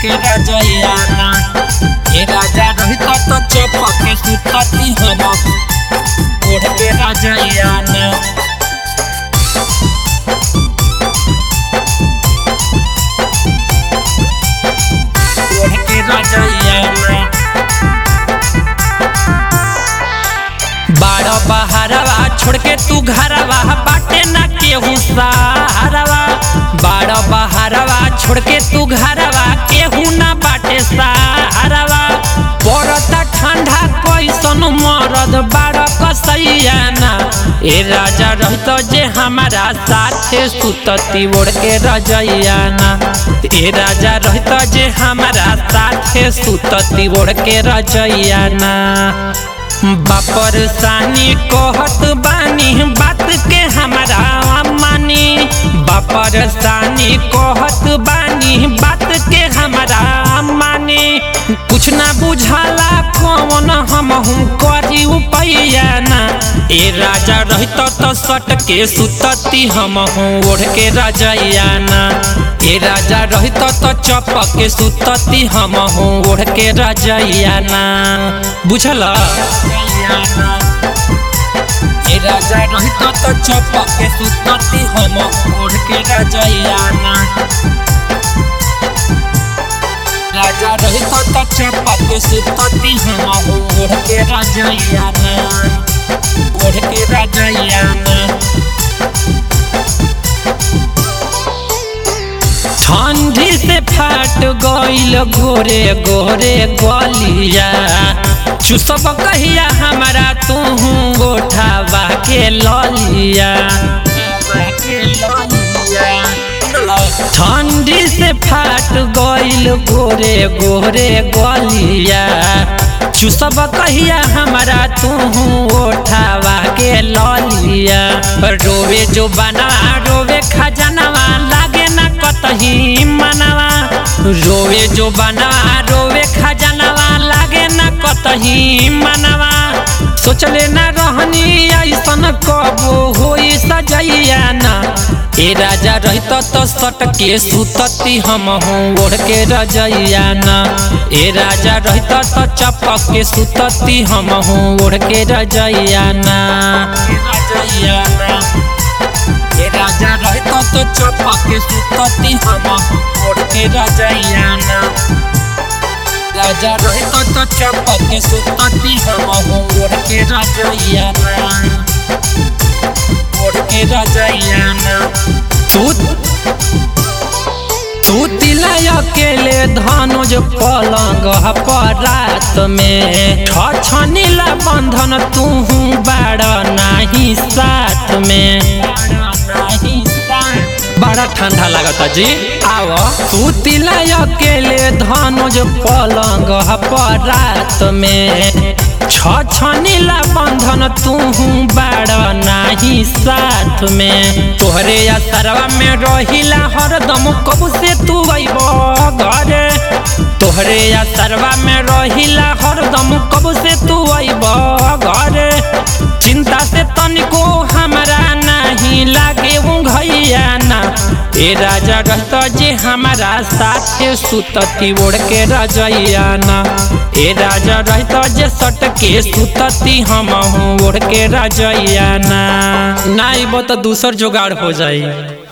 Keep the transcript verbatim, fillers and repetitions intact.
के रजैयाना ए राजा रहित तो चपके सुतती हम ओढ़ के रजैयाना ओढ़ के रजैयाना बाड़ बहारवा छोड़ के तू घरवा बाटे ना केहू सहारवा बाड़ बहारवा छोड़ के तू घरवा केहू ना बाटे सहारवा पड़ता ठंडा कैसन मरद बाड़ कसैयाना ए राजा रहित जे हमारा साथे सुतती ओढ़ के रजैयाना ए राजा रहित जे हमारा साथे सुतती ओढ़ के रजैयाना बापर सानी कहत बानी बात के हमारा मानी बापर सानी कहत बानी बात के हमारा मानी कुछ ना बुझाला कौन हम हूँ करी उपैयाना ए राजा रहित तो सट के सुतती हम हूँ ओढ़ के रजैयाना ए राजा रहित तो चपक के सुतती हम हूँ ओढ़ के रजैयाना बुझला ए राजा रहित तो चपक के सुतती हम ओढ़ के रजैयाना राजा रहित तो चपक के सुतती हम ओढ़ के रजैयाना ओढ़ के रजैयाना ठंडी से फाट गइल गोरे गोरे गलिया चुसब कहिया हमारा तू गोठावा के ललिया ठंडी से फाट गइल गोरे गोरे गलिया चुसब कहिया हमारा तू ओठावा के ललिया रोवे जो बना रोवे खजनवा लागे ना कतही मनवा रोवे जो बना रोवे खजनवा लागे ना कतही मनवा सोचले ना रहनी ऐसन कबो होई सजैयाना ए राजा रहित तो सट के सुतती हम हूँ ओढ़ के रजैयाना ए राजा रहित तो चपक के सुतती हम हूँ ओढ़ के रजैयाना ए राजा रहित तो चपक के सुतती हम ओढ़ के रजैयाना राजा रहित तो चपक के सुतती हम ओढ़ के रजैयाना ओढ़ के रजैयाना तू तू तिला अकेले धनुज पलंग पर रात में छछनीला बंधन तू बाड़ नाही साथ में बड़ा ठंडा लगता जी आओ तू तिला अकेले धनुज पलंग पर रात में छछनीला बंधन तू बाड़ नाही साथ में तोहरे असरवा में रहिला हरदम कब से तू अइब घरे तोहरे असरवा में रहिला हरदम कब से तू अइब घरे चिंता से तनिको हमरा नहीं लागे उंघैयाना ए राजा रहत जे हमारा साथे सुतती ओढ़ के रजैयाना ए राजा रहत जे सट के सुतती हम हूँ ओढ़ के रजैयाना नाइब तो दूसर जुगाड़ हो जाई।